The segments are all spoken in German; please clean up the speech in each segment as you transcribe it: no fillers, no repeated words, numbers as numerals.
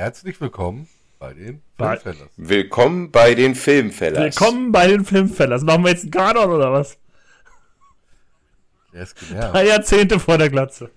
Herzlich willkommen bei den Filmfellers. Willkommen bei den Filmfellers. Willkommen bei den Filmfellers. Machen wir jetzt einen Kanon oder was? Der ist genervt. 3 Jahrzehnte vor der Glatze.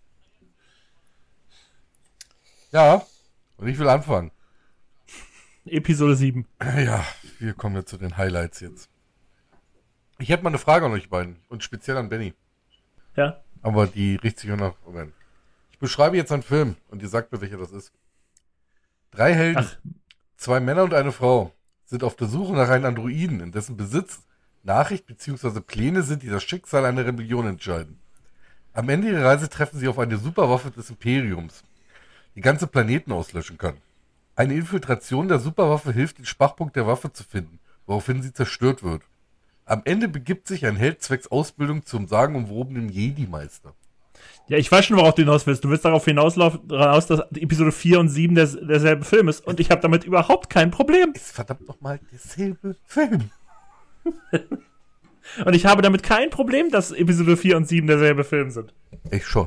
Ja, und ich will anfangen. Episode 7. Ja, wir kommen jetzt zu den Highlights jetzt. Ich hätte mal eine Frage an euch beiden und speziell an Benny. Ja? Aber die richtet sich auch nach... Moment. Ich beschreibe jetzt einen Film und ihr sagt mir, welcher das ist. 3 Helden, 2 Männer und eine Frau sind auf der Suche nach einem Androiden, in dessen Besitz Nachricht bzw. Pläne sind, die das Schicksal einer Rebellion entscheiden. Am Ende ihrer Reise treffen sie auf eine Superwaffe des Imperiums, die ganze Planeten auslöschen kann. Eine Infiltration der Superwaffe hilft, den Schwachpunkt der Waffe zu finden, woraufhin sie zerstört wird. Am Ende begibt sich ein Held zwecks Ausbildung zum sagenumwobenen Jedi-Meister. Ja, ich weiß schon, worauf du hinaus willst. Du willst darauf hinaus, dass Episode 4 und 7 derselbe Film ist. Und ich habe damit überhaupt kein Problem. Ist verdammt nochmal derselbe Film. Und ich habe damit kein Problem, dass Episode 4 und 7 derselbe Film sind. Ich schon.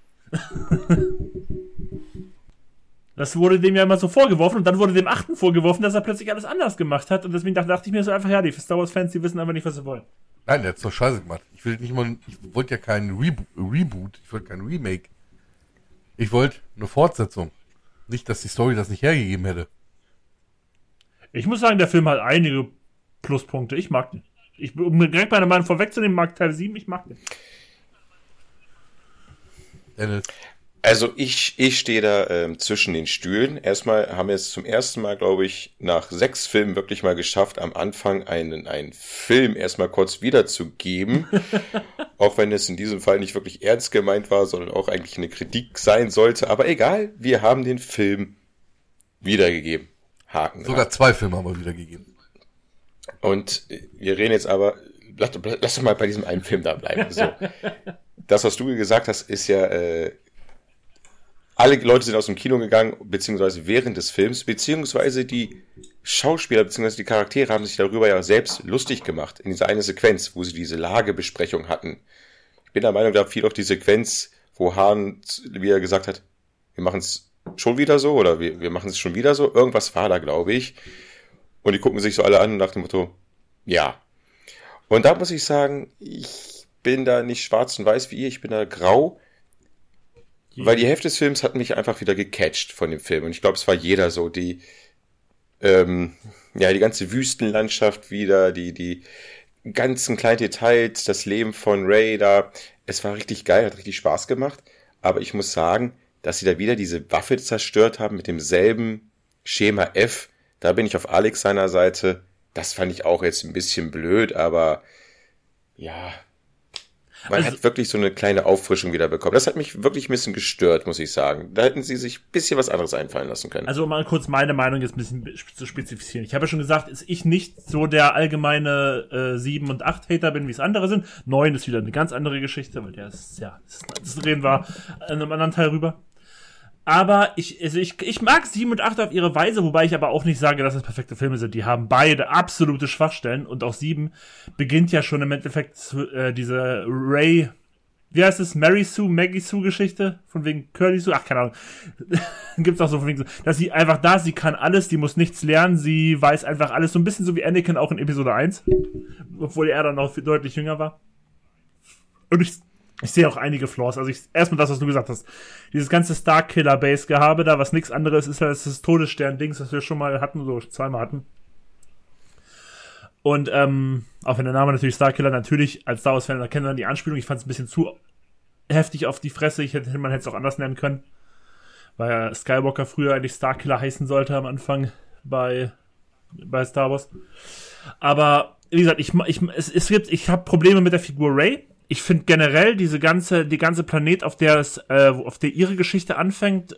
Das wurde dem ja immer so vorgeworfen und dann wurde dem 8. vorgeworfen, dass er plötzlich alles anders gemacht hat. Und deswegen dachte ich mir so einfach, ja, die Star Wars-Fans, die wissen einfach nicht, was sie wollen. Nein, der hat's doch scheiße gemacht. Ich wollte ja keinen Reboot, ich wollte kein Remake. Ich wollte eine Fortsetzung. Nicht, dass die Story das nicht hergegeben hätte. Ich muss sagen, der Film hat einige Pluspunkte. Ich mag den. Um direkt meine Meinung vorwegzunehmen, mag Teil 7, ich mag den. Dennis. Also ich stehe da zwischen den Stühlen. Erstmal haben wir es zum ersten Mal, glaube ich, nach 6 Filmen wirklich mal geschafft, am Anfang einen Film erstmal kurz wiederzugeben. Auch wenn es in diesem Fall nicht wirklich ernst gemeint war, sondern auch eigentlich eine Kritik sein sollte. Aber egal, wir haben den Film wiedergegeben. Haken. Sogar 2 Filme haben wir wiedergegeben. Und wir reden jetzt aber, lass doch mal bei diesem einen Film da bleiben. So. Das, was du gesagt hast, ist ja... alle Leute sind aus dem Kino gegangen, beziehungsweise während des Films, beziehungsweise die Schauspieler, beziehungsweise die Charaktere haben sich darüber ja selbst lustig gemacht. In dieser eine Sequenz, wo sie diese Lagebesprechung hatten. Ich bin der Meinung, da fiel auch die Sequenz, wo Hahn wieder gesagt hat, wir machen es schon wieder so, oder wir machen es schon wieder so. Irgendwas war da, glaube ich. Und die gucken sich so alle an nach dem Motto, ja. Und da muss ich sagen, ich bin da nicht schwarz und weiß wie ihr, ich bin da grau. Weil die Hälfte des Films hat mich einfach wieder gecatcht von dem Film. Und ich glaube, es war jeder so. Die ganze Wüstenlandschaft wieder, die ganzen kleinen Details, das Leben von Rey da. Es war richtig geil, hat richtig Spaß gemacht. Aber ich muss sagen, dass sie da wieder diese Waffe zerstört haben mit demselben Schema F. Da bin ich auf Alex seiner Seite. Das fand ich auch jetzt ein bisschen blöd, aber ja... Man hat wirklich so eine kleine Auffrischung wieder bekommen. Das hat mich wirklich ein bisschen gestört, muss ich sagen. Da hätten sie sich ein bisschen was anderes einfallen lassen können. Also um mal kurz meine Meinung jetzt ein bisschen zu spezifizieren. Ich habe ja schon gesagt, dass ich nicht so der allgemeine 7 und 8 Hater bin, wie es andere sind. 9 ist wieder eine ganz andere Geschichte, weil das reden wir in einem anderen Teil rüber. Aber ich mag 7 und 8 auf ihre Weise, wobei ich aber auch nicht sage, dass es perfekte Filme sind. Die haben beide absolute Schwachstellen und auch 7 beginnt ja schon im Endeffekt diese Ray, wie heißt es, Maggie Sue Geschichte, von wegen Curly Sue, ach, keine Ahnung. Gibt's auch so von wegen so, dass sie einfach da, sie kann alles, die muss nichts lernen, sie weiß einfach alles, so ein bisschen so wie Anakin auch in Episode 1, obwohl er dann noch deutlich jünger war. Und ich sehe auch einige Flaws. Also erstmal das, was du gesagt hast. Dieses ganze Starkiller-Base-Gehabe da, was nichts anderes ist als das Todesstern-Dings, das wir schon mal hatten, so 2-mal hatten. Und auch wenn der Name natürlich Starkiller, natürlich als Star Wars-Fan erkennt man die Anspielung. Ich fand es ein bisschen zu heftig auf die Fresse. Man hätte es auch anders nennen können. Weil Skywalker früher eigentlich Starkiller heißen sollte am Anfang bei Star Wars. Aber wie gesagt, ich habe Probleme mit der Figur Rey. Ich finde generell die ganze Planet, auf der ihre Geschichte anfängt,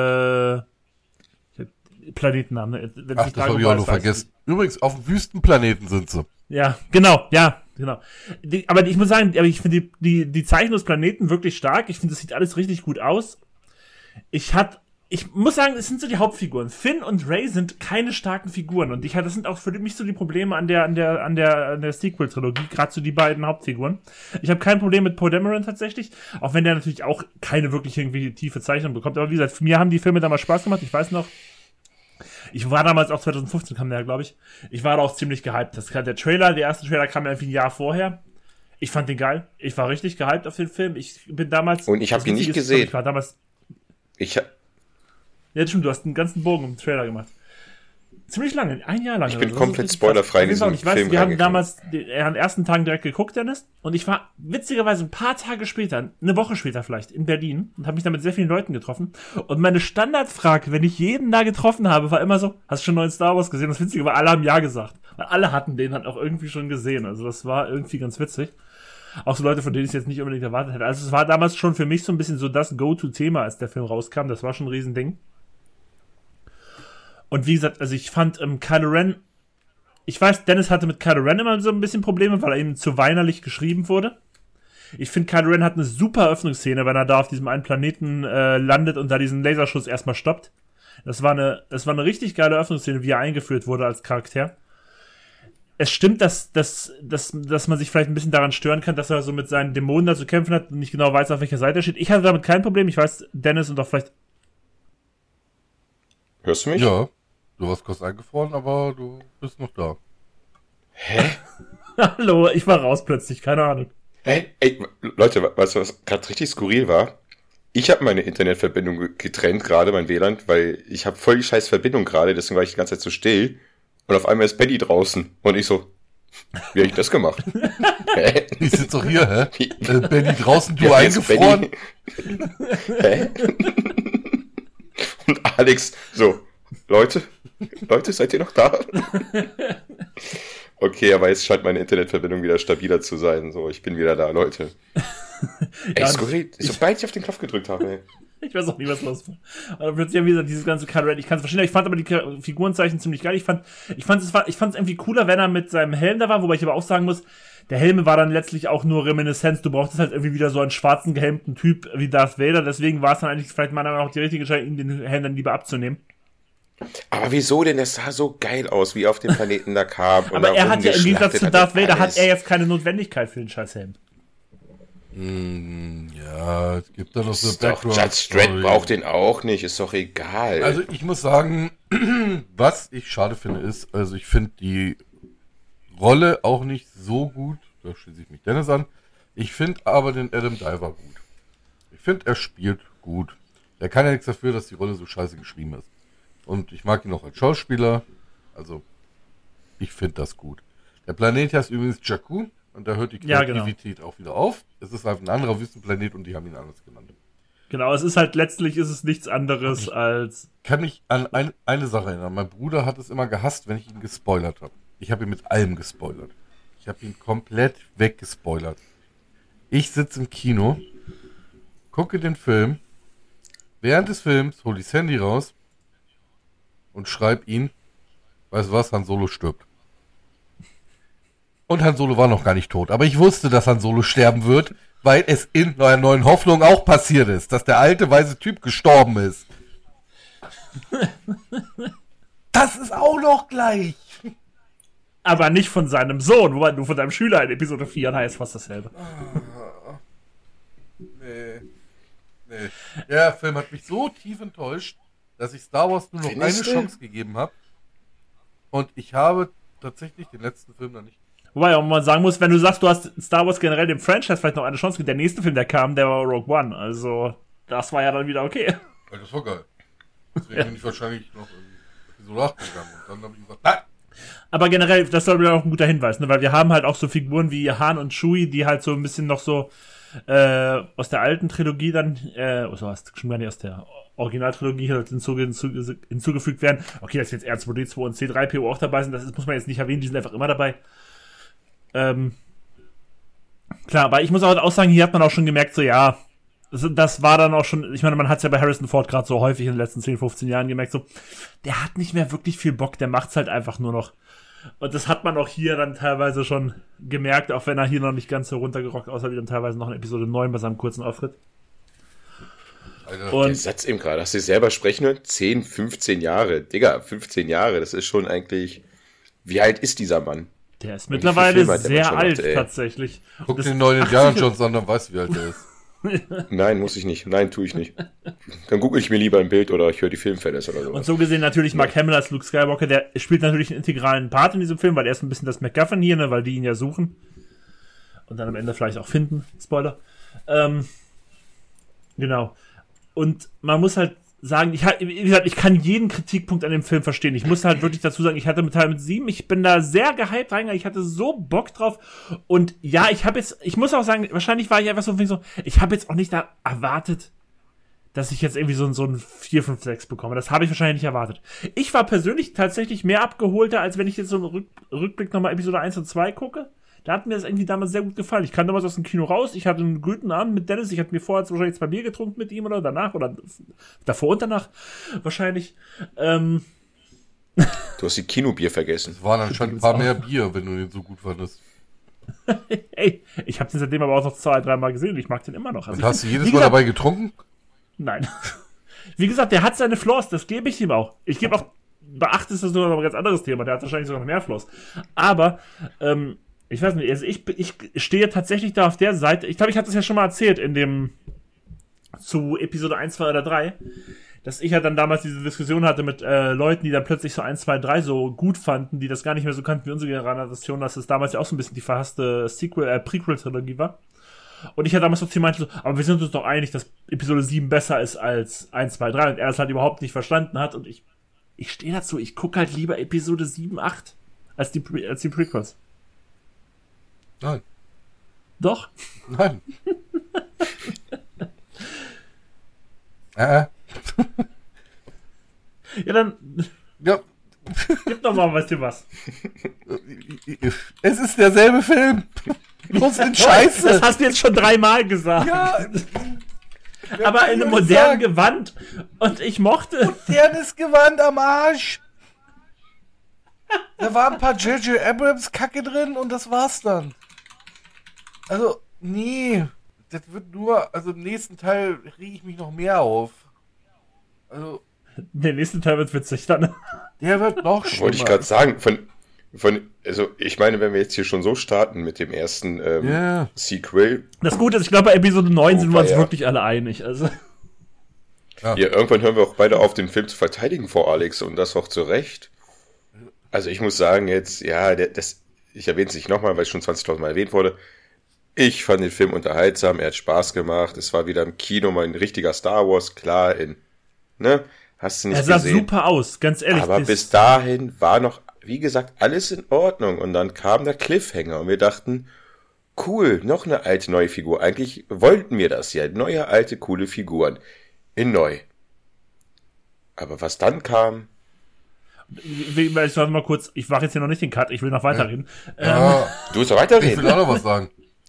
Planetennamen. Ach, das habe ich auch noch vergessen. Übrigens, auf dem Wüstenplaneten sind sie. Ja, genau. Aber ich muss sagen, ich finde die Zeichnung des Planeten wirklich stark. Ich finde, das sieht alles richtig gut aus. Ich muss sagen, es sind so die Hauptfiguren. Finn und Rey sind keine starken Figuren. Und das sind auch für mich so die Probleme an der Sequel-Trilogie. Gerade so die beiden Hauptfiguren. Ich habe kein Problem mit Poe Dameron tatsächlich. Auch wenn der natürlich auch keine wirklich irgendwie tiefe Zeichnung bekommt. Aber wie gesagt, mir haben die Filme damals Spaß gemacht. Ich weiß noch, Ich war damals auch 2015 kam der, glaube ich. Ich war da auch ziemlich gehypt. Der erste Trailer kam ja irgendwie ein Jahr vorher. Ich fand den geil. Ich war richtig gehypt auf den Film. Ich bin damals... Und ich habe ihn nicht gesehen. Ich war damals... Ja, stimmt, du hast einen ganzen Bogen um den Trailer gemacht. Ziemlich lange, ein Jahr lang. Ich bin komplett spoilerfrei in diesem Film. Wir haben damals an den ersten Tagen direkt geguckt, Dennis. Und ich war witzigerweise ein paar Tage später, eine Woche später vielleicht, in Berlin und habe mich da mit sehr vielen Leuten getroffen. Und meine Standardfrage, wenn ich jeden da getroffen habe, war immer so, hast du schon neuen Star Wars gesehen? Das Witzige war, alle haben ja gesagt. Weil alle hatten den halt auch irgendwie schon gesehen. Also das war irgendwie ganz witzig. Auch so Leute, von denen ich es jetzt nicht unbedingt erwartet hätte. Also es war damals schon für mich so ein bisschen so das Go-To-Thema, als der Film rauskam. Das war schon ein Riesending. Und wie gesagt, also ich fand Kylo Ren, ich weiß, Dennis hatte mit Kylo Ren immer so ein bisschen Probleme, weil er ihm zu weinerlich geschrieben wurde. Ich finde, Kylo Ren hat eine super Eröffnungsszene, wenn er da auf diesem einen Planeten landet und da diesen Laserschuss erstmal stoppt. Das war eine richtig geile Eröffnungsszene, wie er eingeführt wurde als Charakter. Es stimmt, dass man sich vielleicht ein bisschen daran stören kann, dass er so mit seinen Dämonen da zu kämpfen hat und nicht genau weiß, auf welcher Seite er steht. Ich hatte damit kein Problem. Ich weiß, Dennis und auch vielleicht... Hörst du mich? Ja. Du warst kurz eingefroren, aber du bist noch da. Hä? Hallo, ich war raus plötzlich, keine Ahnung. Hä? Ey, Leute, weißt du, was gerade richtig skurril war? Ich habe meine Internetverbindung getrennt gerade, mein WLAN, weil ich habe voll die scheiß Verbindung gerade, deswegen war ich die ganze Zeit so still. Und auf einmal ist Paddy draußen. Und ich so, wie habe ich das gemacht? Hä? Ich sitze doch hier, hä? Benny draußen, du Ja, eingefroren. Hä? Und Alex so, Leute, seid ihr noch da? Okay, aber jetzt scheint meine Internetverbindung wieder stabiler zu sein. So, ich bin wieder da, Leute. Ey, skurril. Sobald ich auf den Knopf gedrückt habe, ey. Ich weiß auch nicht, was los war. Aber plötzlich haben wir gesagt, dieses ganze Kylo Ren, ich kann es verstehen, ich fand aber die Figurenzeichen ziemlich geil. Ich fand es irgendwie cooler, wenn er mit seinem Helm da war, wobei ich aber auch sagen muss, der Helm war dann letztlich auch nur Reminiszenz. Du brauchtest halt irgendwie wieder so einen schwarzen, gehelmten Typ wie Darth Vader. Deswegen war es dann eigentlich vielleicht meiner Meinung nach auch die richtige Entscheidung, ihm den Helm dann lieber abzunehmen. Aber wieso denn? Das sah so geil aus, wie er auf dem Planeten da kam. Aber er hat ja im Gegensatz zu Darth Vader, hat er jetzt keine Notwendigkeit für den Scheißhelm. Ja, es gibt da noch so Background. Judge Dredd braucht den auch nicht, ist doch egal. Also ich muss sagen, was ich schade finde ist, also ich finde die Rolle auch nicht so gut, da schließe ich mich Dennis an. Ich finde aber den Adam Driver gut. Ich finde, er spielt gut. Er kann ja nichts dafür, dass die Rolle so scheiße geschrieben ist. Und ich mag ihn auch als Schauspieler, also ich finde das gut. Der Planet heißt übrigens Jakku. Und da hört die Kreativität auch wieder auf. Es ist halt ein anderer Wüstenplanet und die haben ihn anders genannt. Genau, letztlich ist es nichts anderes als... Kann mich an eine Sache erinnern. Mein Bruder hat es immer gehasst, wenn ich ihn gespoilert habe. Ich habe ihn mit allem gespoilert. Ich habe ihn komplett weggespoilert. Ich sitze im Kino, gucke den Film. Während des Films hole ich das Handy raus und schreibe ihn, weißt du was, Han Solo stirbt. Und Han Solo war noch gar nicht tot. Aber ich wusste, dass Han Solo sterben wird, weil es in einer neuen Hoffnung auch passiert ist, dass der alte, weise Typ gestorben ist. Das ist auch noch gleich. Aber nicht von seinem Sohn, wobei du von deinem Schüler in Episode 4 heißt fast dasselbe. Nee. Der Film hat mich so tief enttäuscht, dass ich Star Wars nur noch eine Chance gegeben habe. Und ich habe tatsächlich den letzten Film noch nicht. Wobei auch man sagen muss, wenn du sagst, du hast Star Wars generell dem Franchise vielleicht noch eine Chance gegeben, der nächste Film, der kam, der war Rogue One. Also, das war ja dann wieder okay. Weil das war geil. Deswegen bin ich wahrscheinlich noch in Episode 8 gegangen. Und dann habe ich gesagt, nein! Aber generell, das soll wieder auch ein guter Hinweis, ne? Weil wir haben halt auch so Figuren wie Han und Chewie, die halt so ein bisschen noch so aus der alten Trilogie dann, schon gar nicht aus der Originaltrilogie halt hinzugefügt werden. Okay, dass jetzt R2D2 und C3PO auch dabei sind, das muss man jetzt nicht erwähnen, die sind einfach immer dabei. Klar, aber ich muss auch sagen, hier hat man auch schon gemerkt, so ja, das war dann auch schon, ich meine, man hat es ja bei Harrison Ford gerade so häufig in den letzten 10, 15 Jahren gemerkt, so, der hat nicht mehr wirklich viel Bock, der macht's halt einfach nur noch. Und das hat man auch hier dann teilweise schon gemerkt, auch wenn er hier noch nicht ganz so runtergerockt, außer wie dann teilweise noch in Episode 9 bei seinem kurzen Auftritt. Alter, und der Satz eben gerade, hast du selber sprechen hören? 10, 15 Jahre. Digga, 15 Jahre, das ist schon eigentlich, wie alt ist dieser Mann? Der ist mittlerweile sehr alt, tatsächlich. Guck den neuen Indiana Jones an, dann weißt du, wie alt der ist. Nein, muss ich nicht. Nein, tue ich nicht. Dann google ich mir lieber ein Bild oder ich höre die Filmfans oder sowas. Und so gesehen natürlich Mark Hamill als Luke Skywalker, der spielt natürlich einen integralen Part in diesem Film, weil er ist ein bisschen das MacGuffin hier, ne, weil die ihn ja suchen. Und dann am Ende vielleicht auch finden. Spoiler. Genau. Und man muss halt sagen, wie gesagt, ich kann jeden Kritikpunkt an dem Film verstehen. Ich muss halt wirklich dazu sagen, ich hatte mit Teil 7, ich bin da sehr gehypt reingegangen, ich hatte so Bock drauf. Und ja, ich muss auch sagen, wahrscheinlich war ich einfach so, ich habe jetzt auch nicht da erwartet, dass ich jetzt irgendwie so ein 4, 5, 6 bekomme. Das habe ich wahrscheinlich nicht erwartet. Ich war persönlich tatsächlich mehr abgeholter, als wenn ich jetzt so einen Rückblick nochmal Episode 1 und 2 gucke. Da hat mir das irgendwie damals sehr gut gefallen. Ich kam damals aus dem Kino raus, ich hatte einen guten Abend mit Dennis, ich hatte mir vorher wahrscheinlich 2 Bier getrunken mit ihm oder danach oder davor und danach wahrscheinlich. Du hast die Kinobier vergessen. Es waren anscheinend ein paar mehr Bier, wenn du den so gut fandest. Ey, ich habe den seitdem aber auch noch 2, 3 Mal gesehen und ich mag den immer noch. Also und hast du jedes Mal dabei getrunken? Nein. Wie gesagt, der hat seine Flaws, das gebe ich ihm auch. Ich gebe auch, beachte, ist das nur noch ein ganz anderes Thema, der hat wahrscheinlich sogar noch mehr Flaws. Aber, ich weiß nicht, also ich stehe tatsächlich da auf der Seite, ich glaube, ich habe das ja schon mal erzählt zu Episode 1, 2 oder 3, dass ich ja dann damals diese Diskussion hatte mit Leuten, die dann plötzlich so 1, 2, 3 so gut fanden, die das gar nicht mehr so kannten wie unsere Generation, dass es damals ja auch so ein bisschen die verhasste Prequel-Trilogie war. Und ich hatte damals so meinte so, aber wir sind uns doch einig, dass Episode 7 besser ist als 1, 2, 3 und er das halt überhaupt nicht verstanden hat und ich stehe dazu, ich gucke halt lieber Episode 7, 8 als die Prequels. Nein. Doch? Nein. Ja, dann. Ja. Gib doch mal was. Es ist derselbe Film. Bloß in Scheiße. Das hast du jetzt schon 3-mal gesagt. Ja. Aber in einem modernen Gewand. Und ich mochte. Modernes Gewand am Arsch. Da war ein paar J.J. Abrams Kacke drin und das war's dann. Also, nee. Das wird nur, also im nächsten Teil rege ich mich noch mehr auf. Also. Der nächste Teil wird witzig dann. Der wird noch schlimmer. Wollte ich gerade sagen, also ich meine, wenn wir jetzt hier schon so starten mit dem ersten Sequel. Das Gute ist, ich glaube, bei Episode 9 sind wir uns wirklich alle einig. Also. Ja, irgendwann hören wir auch beide auf, den Film zu verteidigen vor Alex und das auch zu Recht. Also ich muss sagen jetzt, ja, ich erwähne es nicht nochmal, weil es schon 20.000 Mal erwähnt wurde. Ich fand den Film unterhaltsam, er hat Spaß gemacht, es war wieder im Kino mal ein richtiger Star Wars, klar, hast du nicht gesehen. Er sah super aus, ganz ehrlich. Aber bis dahin war noch, wie gesagt, alles in Ordnung und dann kam der Cliffhanger und wir dachten, cool, noch eine alte, neue Figur. Eigentlich wollten wir das ja, neue, alte, coole Figuren in neu. Aber was dann kam... Ich warte mal kurz, ich mache jetzt hier noch nicht den Cut, ich will noch weiterreden. Ja. Du willst doch weiterreden? Ich will auch noch was sagen.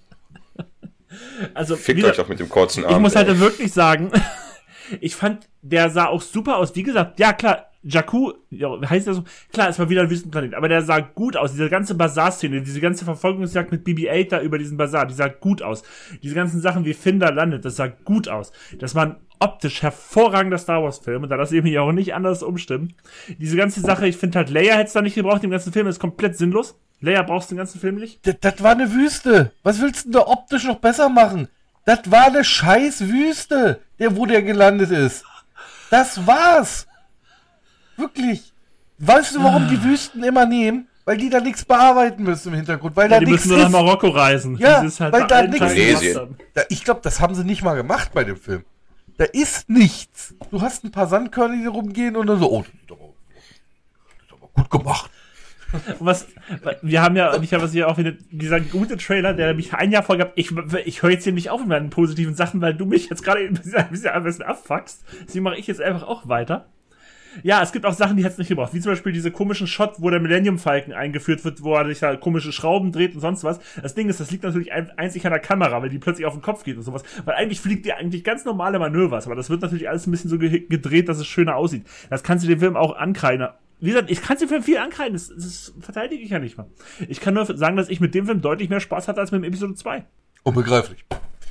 Also, fickt euch doch mit dem kurzen Arm. Ich muss halt wirklich sagen, ich fand, der sah auch super aus. Wie gesagt, ja klar, Jakku, ja, heißt das so? Klar, es war wieder ein Wüstenplanet, aber der sah gut aus. Diese ganze Bazar-Szene, diese ganze Verfolgungsjagd mit BB-8 da über diesen Bazar, die sah gut aus. Diese ganzen Sachen, wie Finn da landet, das sah gut aus. Das war ein optisch hervorragender Star Wars-Film und da das eben hier auch nicht anders umstimmen. Diese ganze Sache, ich finde halt, Leia hätte es da nicht gebraucht, im ganzen Film ist komplett sinnlos. Leia brauchst du den ganzen Film nicht. Das war eine Wüste. Was willst du denn da optisch noch besser machen? Das war eine scheiß Wüste, wo der gelandet ist. Das war's. Wirklich. Weißt du, warum die Wüsten immer nehmen? Weil die da nichts bearbeiten müssen im Hintergrund. Weil da die nichts müssen nur nach Marokko reisen. Ja, halt weil da nichts ist. Ich glaube, das haben sie nicht mal gemacht bei dem Film. Da ist nichts. Du hast ein paar Sandkörner, die rumgehen und dann so, das ist aber gut gemacht. Wir haben ja, ich habe hier auch wieder dieser gute Trailer, der mich ein Jahr vorgab. Ich höre jetzt hier nicht auf mit meinen positiven Sachen, weil du mich jetzt gerade ein bisschen abfuckst. Deswegen mache ich jetzt einfach auch weiter. Ja, es gibt auch Sachen, die hätte es nicht gebraucht. Wie zum Beispiel diese komischen Shot, wo der Millennium Falcon eingeführt wird, wo er sich da komische Schrauben dreht und sonst was. Das Ding ist, das liegt natürlich einzig an der Kamera, weil die plötzlich auf den Kopf geht und sowas. Weil eigentlich fliegt die eigentlich ganz normale Manövers, aber das wird natürlich alles ein bisschen so gedreht, dass es schöner aussieht. Das kannst du dem Film auch ankreiden. Wie gesagt, ich kann es dem Film viel ankreiden, das verteidige ich ja nicht mal. Ich kann nur sagen, dass ich mit dem Film deutlich mehr Spaß hatte als mit dem Episode 2. Unbegreiflich.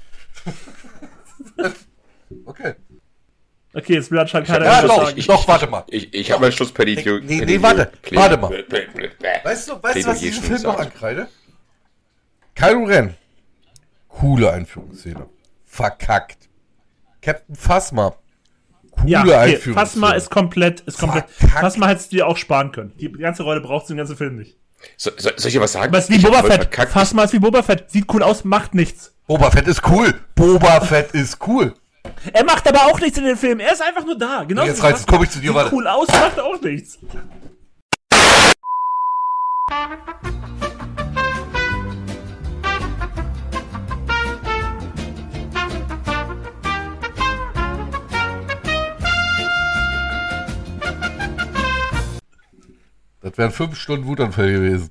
Okay. Okay, jetzt will anscheinend keiner Ja, sagen. doch, warte mal. Ich habe mein Schlussplädoyer. Nee, warte mal. Weißt du, was ich diesem Film noch ankreide? Kylo Ren. Coole Einführungsszene. verkackt. Captain Phasma. Coole Ja, okay, Einführung. Phasma ist komplett. Verkackt. Phasma hättest du dir auch sparen können. Die ganze Rolle brauchst du den ganzen Film nicht. Soll ich dir was sagen? Aber es ist wie Ich hab Boba voll Fett. verkackt. Phasma ist wie Boba Fett. Sieht cool aus, macht nichts. Boba Fett ist cool. Boba Fett ist cool. Er macht aber auch nichts in den Filmen. Er ist einfach nur da. Genau. Jetzt reizt, komm ich zu dir, Sieht warte. cool aus, macht auch nichts. Das wären 5 Stunden Wutanfall gewesen.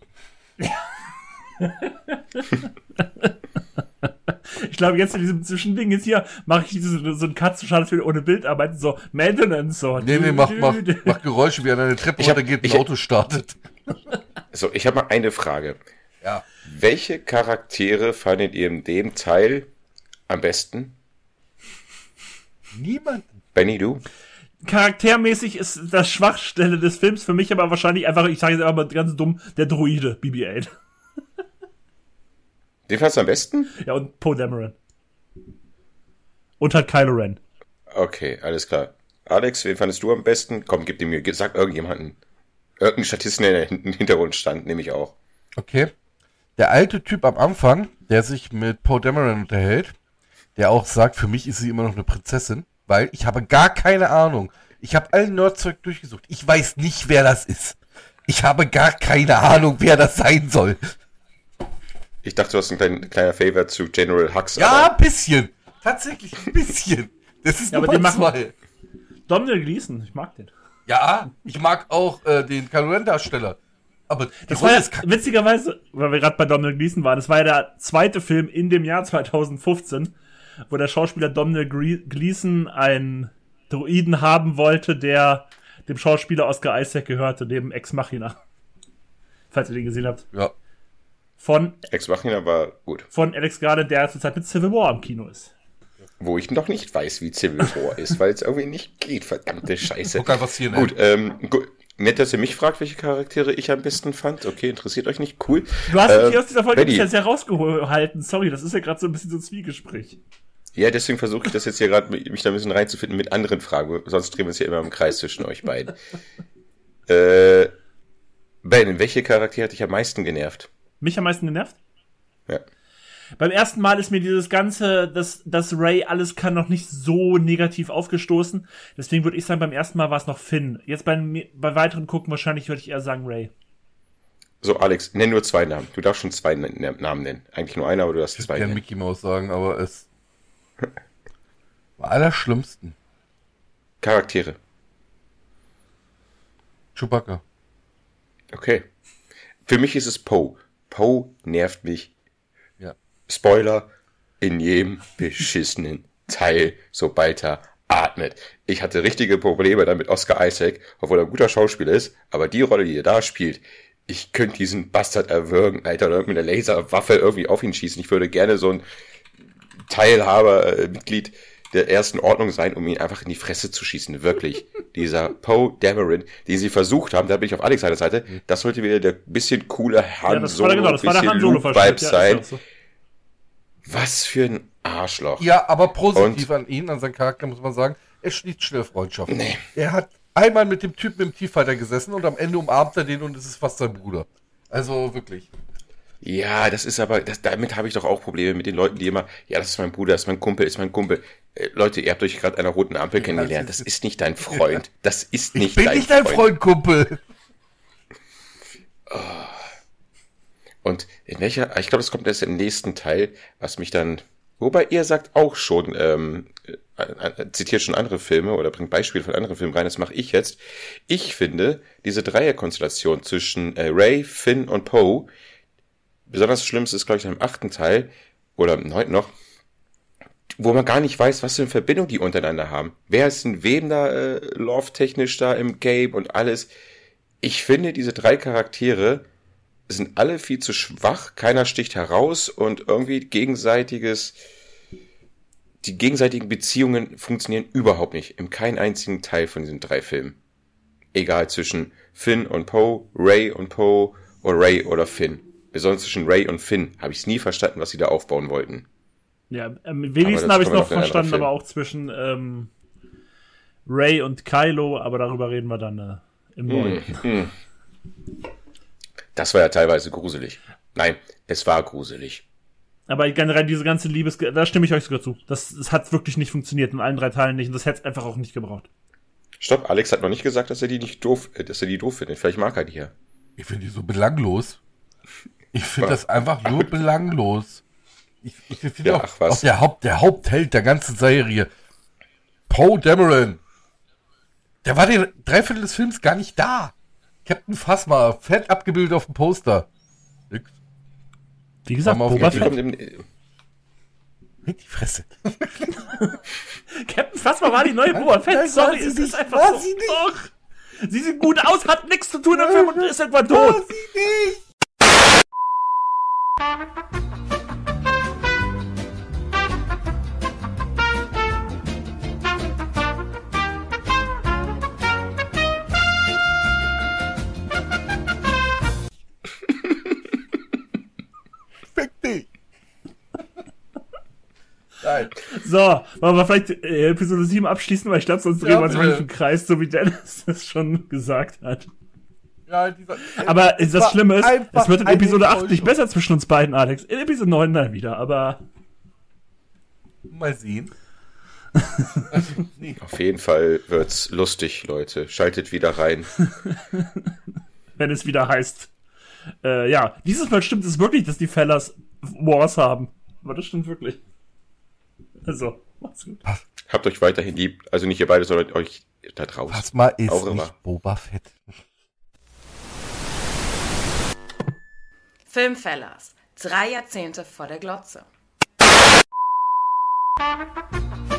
Ich glaube, jetzt in diesem Zwischending jetzt hier mache ich so einen Cut zu Schadensfilm ohne Bildarbeit, so Maintenance, so. Nee, mach Geräusche, wie er an eine Treppe runtergeht und ein Auto startet. So, ich habe mal eine Frage. Ja. Welche Charaktere fandet ihr in dem Teil am besten? Niemand. Benny, du? Charaktermäßig ist das Schwachstelle des Films für mich aber wahrscheinlich einfach, ich sage jetzt einfach mal ganz dumm, der Droide, BB-8. Den fandst du am besten? Ja, und Poe Dameron. Und halt Kylo Ren. Okay, alles klar. Alex, wen fandest du am besten? Komm, gib dir Mühe. Sag irgendjemanden. Irgendeinen Statisten, der im Hintergrund stand, nehme ich auch. Okay. Der alte Typ am Anfang, der sich mit Poe Dameron unterhält, der auch sagt, für mich ist sie immer noch eine Prinzessin, weil ich habe gar keine Ahnung. Ich habe allen Nerdzeug durchgesucht. Ich weiß nicht, wer das ist. Ich habe gar keine Ahnung, wer das sein soll. Ich dachte, du hast ein kleiner Favor zu General Hux. Ja, ein bisschen. Tatsächlich ein bisschen. Das ist Ja, aber Nummer den machen- 2. Donald Gleason, ich mag den. Ja, ich mag auch den Kylo Ren Darsteller. Aber die Das war Rolle ja, ist kacke. witzigerweise, weil wir gerade bei Donald Gleason waren, das war ja der zweite Film in dem Jahr 2015, wo der Schauspieler Donald Gleason einen Droiden haben wollte, der dem Schauspieler Oscar Isaac gehörte, neben Ex Machina. Falls ihr den gesehen habt. Ja. Von Ex Machina war gut. Alex Garland, der zurzeit mit Civil War im Kino ist. Wo ich noch nicht weiß, wie Civil War ist, weil es irgendwie nicht geht. Verdammte Scheiße. Guck einfach hier, ne? Gut, nett, dass ihr mich fragt, welche Charaktere ich am besten fand. Okay, interessiert euch nicht. Cool. Du hast dich hier aus dieser Folge Benny. bisher sehr rausgehalten. Sorry, das ist ja gerade so ein bisschen so ein Zwiegespräch. Ja, deswegen versuche ich das jetzt hier gerade, mich da ein bisschen reinzufinden mit anderen Fragen. Sonst drehen wir uns hier immer im Kreis zwischen euch beiden. Ben, welche Charaktere hat dich am meisten genervt? Mich am meisten genervt? Ja. Beim ersten Mal ist mir dieses Ganze, dass Rey alles kann, noch nicht so negativ aufgestoßen. Deswegen würde ich sagen, beim ersten Mal war es noch Finn. Jetzt bei weiteren Gucken wahrscheinlich würde ich eher sagen Rey. So, Alex, nenn nur 2 Namen. Du darfst schon 2 Namen nennen. Eigentlich nur einer, aber du hast Ich 2 kann nennen. Mickey Mouse sagen, aber es war allerschlimmsten. Charaktere. Chewbacca. Okay. Für mich ist es Poe. Poe nervt mich. Ja. Spoiler, in jedem beschissenen Teil, sobald er atmet. Ich hatte richtige Probleme dann mit Oscar Isaac, obwohl er ein guter Schauspieler ist, aber die Rolle, die er da spielt, ich könnte diesen Bastard erwürgen, Alter, oder mit einer Laserwaffe irgendwie auf ihn schießen. Ich würde gerne so ein Teilhaber-Mitglied der ersten Ordnung sein, um ihn einfach in die Fresse zu schießen. Wirklich. Dieser Poe Dameron, den sie versucht haben, da bin ich auf Alex' Seite, das sollte wieder der bisschen coole Han Solo, das war der Han Solo Luke-Vibe sein. Ja, so. Was für ein Arschloch. Ja, aber positiv an ihn, an seinen Charakter muss man sagen, er schließt schnell Freundschaft. Nee. Er hat einmal mit dem Typen im T-Fighter gesessen und am Ende umarmt er den und es ist fast sein Bruder. Also wirklich. Ja, das ist aber, damit habe ich doch auch Probleme mit den Leuten, die immer, ja, das ist mein Bruder, das ist mein Kumpel, ist mein Kumpel. Leute, ihr habt euch gerade an einer roten Ampel kennengelernt. Das ist nicht dein Freund. Das ist nicht dein Freund. Ich bin nicht dein Freund, Kumpel. Und in welcher, ich glaube, das kommt erst im nächsten Teil, was mich dann, wobei ihr sagt auch schon, zitiert schon andere Filme oder bringt Beispiele von anderen Filmen rein, das mache ich jetzt. Ich finde, diese Dreierkonstellation zwischen Rey, Finn und Poe, besonders schlimm ist, glaube ich, im 8. Teil oder im 9. noch, wo man gar nicht weiß, was für eine Verbindung die untereinander haben. Wer ist in wem da love-technisch da im Game und alles. Ich finde, diese 3 Charaktere sind alle viel zu schwach, keiner sticht heraus und irgendwie die gegenseitigen Beziehungen funktionieren überhaupt nicht. In keinem einzigen Teil von diesen 3 Filmen. Egal zwischen Finn und Poe, Rey und Poe oder Rey oder Finn. Besonders zwischen Rey und Finn habe ich es nie verstanden, was sie da aufbauen wollten. Ja, am wenigsten habe ich es noch verstanden, aber auch zwischen Rey und Kylo, aber darüber reden wir dann im Neuen. Das war ja teilweise gruselig. Nein, es war gruselig. Aber generell diese ganze da stimme ich euch sogar zu. Das hat wirklich nicht funktioniert, in allen 3 Teilen nicht, und das hätte es einfach auch nicht gebraucht. Stopp, Alex hat noch nicht gesagt, dass er die doof findet. Vielleicht mag er die ja. Ich finde die so belanglos. Ich finde das einfach nur belanglos. Ich finde Ja, auch der Hauptheld der ganzen Serie, Poe Dameron, der war den 3/4 des Films gar nicht da. Captain Phasma, fett abgebildet auf dem Poster. Nix. Wie gesagt, Boba Fett. Halt Die Fresse. Captain Phasma war die neue Boba Fett. Sorry, es ist einfach so. Sie nicht. Doch. Sie sieht gut aus, hat nichts zu tun im Film und ist irgendwann tot. Sie nicht. Fick dich. Nein. So, wollen wir vielleicht Episode 7 abschließen, weil ich glaube, sonst drehen wir uns bitte. im Kreis, so wie Dennis das schon gesagt hat. Ja, Aber das Schlimme ist, es wird in Episode 8 nicht Enttäuschung. besser zwischen uns beiden, Alex. In Episode 9 dann wieder, aber Mal sehen. Nee. Auf jeden Fall wird's lustig, Leute. Schaltet wieder rein. wenn es wieder heißt. Ja, dieses Mal stimmt es wirklich, dass die Fellas Wars haben. Aber das stimmt wirklich. Also, macht's gut. Habt euch weiterhin lieb. Also nicht ihr beide, sondern euch da draußen. Phasma ist Auch immer. nicht Boba Fett. Filmfellas. 3 Jahrzehnte vor der Glotze.